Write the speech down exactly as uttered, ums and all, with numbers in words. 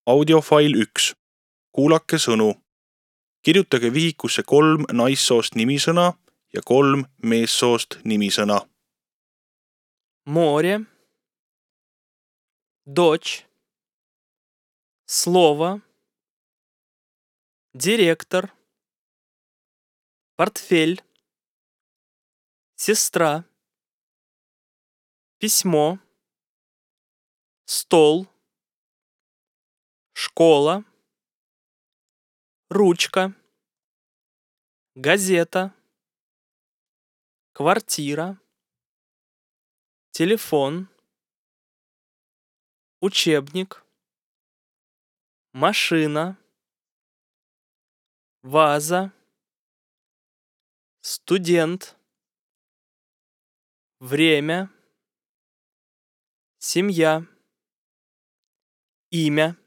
Audiofail üks. Kuulake sõnu. Kirjutage vihikusse kolm naissoost nimisõna ja kolm meessoost nimisõna. Море, дочь, слово, директор, портфель, сестра, письмо, стол, школа, ручка, газета, квартира, телефон, учебник, машина, ваза, студент, время, семья, имя,